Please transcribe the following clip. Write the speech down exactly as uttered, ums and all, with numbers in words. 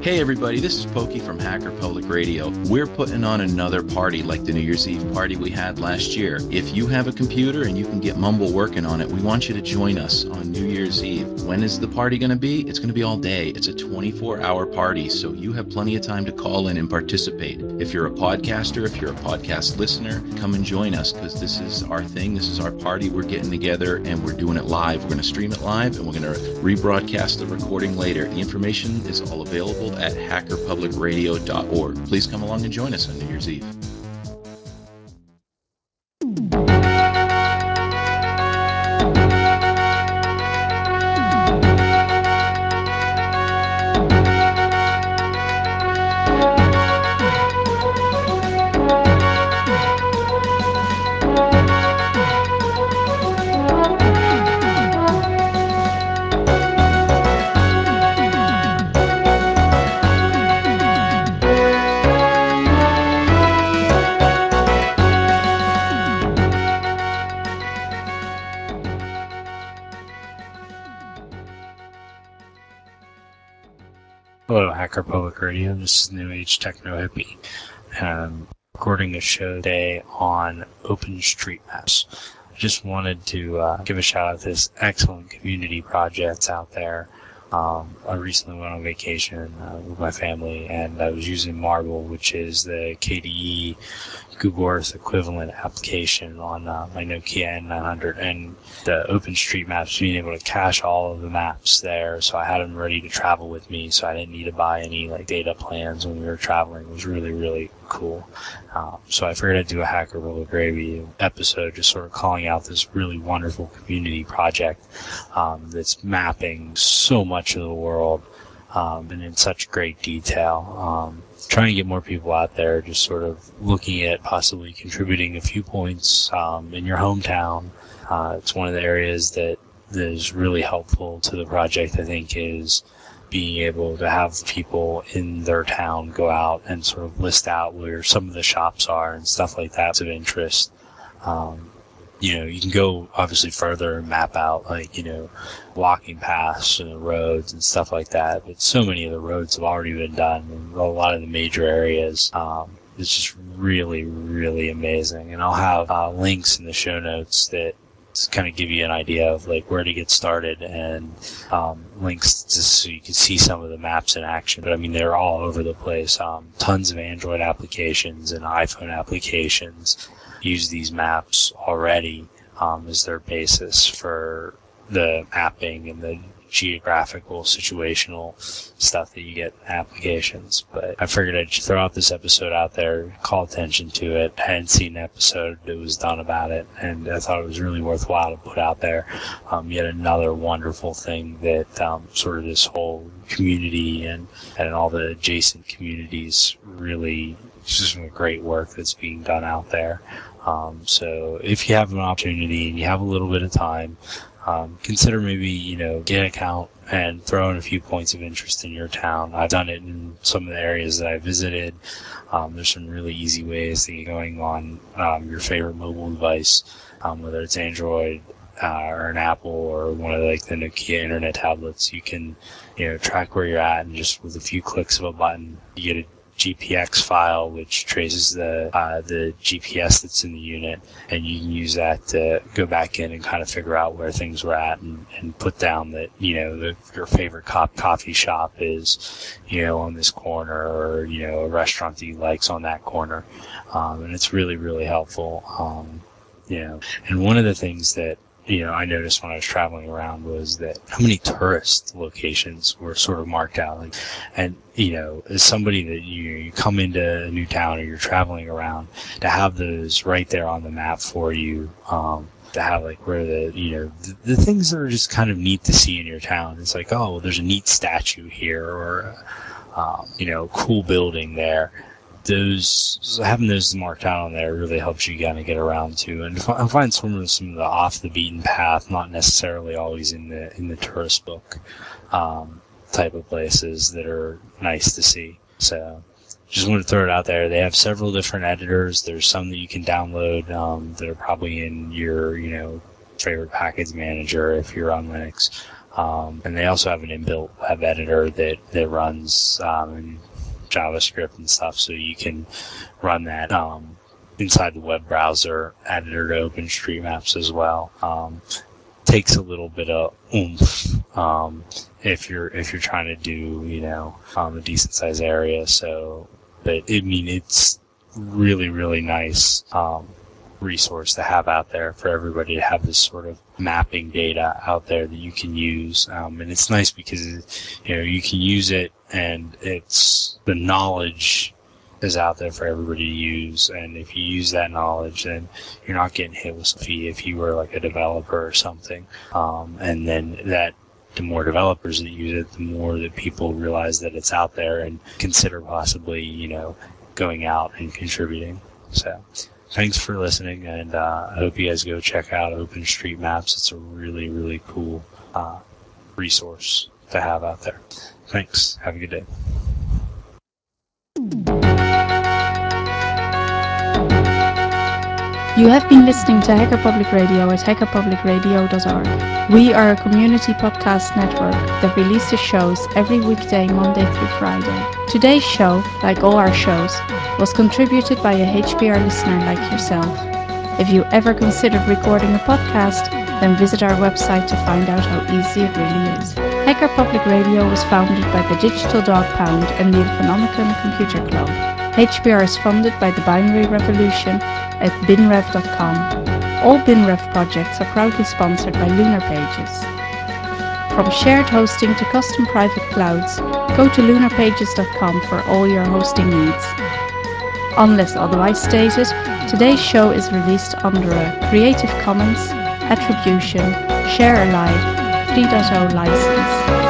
Hey everybody, this is Pokey from Hacker Public Radio. We're putting on another party like the New Year's Eve party we had last year. If you have a computer and you can get Mumble working on it, we want you to join us on New Year's Eve. When is the party going to be? It's going to be all day. It's a twenty-four hour party, so you have plenty of time to call in and participate. If you're a podcaster, if you're a podcast listener, come and join us because this is our thing. This is our party. We're getting together and we're doing it live. We're going to stream it live and we're going to rebroadcast the recording later. The information is all available at hacker public radio dot org. Please come along and join us on New Year's Eve. Hello, Hacker Public Radio. This is New Age Techno Hippie, and I'm recording a show today on OpenStreetMaps. I just wanted to uh, give a shout out to this excellent community project out there. Um, I recently went on vacation uh, with my family, and I was using Marble, which is the K D E Google Earth equivalent application on uh, my Nokia N nine hundred, and the OpenStreetMaps, being able to cache all of the maps there, so I had them ready to travel with me, so I didn't need to buy any like data plans when we were traveling. It was really, really cool. Um, so I figured I'd do a Hacker Public Radio episode, just sort of calling out this really wonderful community project um, that's mapping so much of the world um, and in such great detail. Um, trying to get more people out there, just sort of looking at possibly contributing a few points um, in your hometown. Uh, it's one of the areas that, that is really helpful to the project, I think, is being able to have people in their town go out and sort of list out where some of the shops are and stuff like that's of interest. Um, you know, you can go obviously further and map out, like, you know, walking paths and roads and stuff like that. But so many of the roads have already been done in a lot of the major areas. Um, it's just really, really amazing. And I'll have uh, links in the show notes that kind of give you an idea of like where to get started, and um, links just so you can see some of the maps in action. But I mean, they're all over the place. Um, tons of Android applications and iPhone applications use these maps already um, as their basis for the mapping and the geographical, situational stuff that you get in applications. But I figured I'd throw out this episode out there, call attention to it. I hadn't seen an episode that was done about it, and I thought it was really worthwhile to put out there. Um, yet another wonderful thing that um, sort of this whole community and, and all the adjacent communities really, it's just some great work that's being done out there. Um, so if you have an opportunity and you have a little bit of time, Um, consider maybe, you know, get an account and throw in a few points of interest in your town. I've done it in some of the areas that I visited. Um, there's some really easy ways to get going on um, your favorite mobile device, um, whether it's Android uh, or an Apple or one of like the Nokia internet tablets. You can, you know, track where you're at, and just with a few clicks of a button, you get a G P X file which traces the uh, the G P S that's in the unit, and you can use that to go back in and kind of figure out where things were at, and, and put down that, you know, the, your favorite cop, coffee shop is, you know, on this corner, or, you know, a restaurant that you like's on that corner, um, and it's really, really helpful. Um, you know, and one of the things that, you know, I noticed when I was traveling around was that how many tourist locations were sort of marked out. Like, and, you know, as somebody that you, you come into a new town or you're traveling around, to have those right there on the map for you, um, to have like where the, you know, the, the things that are just kind of neat to see in your town. It's like, oh, well, there's a neat statue here, or, um, you know, cool building there. Those, having those marked out on there really helps you kind of get around to and find some of some of the off the beaten path, not necessarily always in the in the tourist book um, type of places that are nice to see. So just want to throw it out there. They have several different editors. There's some that you can download um, that are probably in your, you know, favorite package manager if you're on Linux. Um, and they also have an inbuilt web editor that, that runs um, in JavaScript and stuff, so you can run that um, inside the web browser editor to OpenStreetMaps as well. Um, takes a little bit of oomph um, if you're if you're trying to do you know um, a decent sized area. So, but I mean it's really really nice um, resource to have out there for everybody to have this sort of mapping data out there that you can use, um, and it's nice because you know you can use it and it's the knowledge is out there for everybody to use, and if you use that knowledge then you're not getting hit with a fee if you were like a developer or something, um, and then that the more developers that use it, the more that people realize that it's out there and consider possibly you know going out and contributing. So thanks for listening, and uh, I hope you guys go check out OpenStreetMaps. It's a really really cool uh, resource to have out there. Thanks, have a good day. You have been listening to Hacker Public Radio at hacker public radio dot org. We are a community podcast network that releases shows every weekday, Monday through Friday. Today's show, like all our shows, was contributed by a H P R listener like yourself. If you ever considered recording a podcast, then visit our website to find out how easy it really is. Hacker Public Radio was founded by the Digital Dog Pound and the Infonomicon Computer Club. H P R is funded by the Binary Revolution at binrev dot com. All BinRev projects are proudly sponsored by Lunar Pages. From shared hosting to custom private clouds, go to lunar pages dot com for all your hosting needs. Unless otherwise stated, today's show is released under a Creative Commons Attribution Share Alike three point oh license.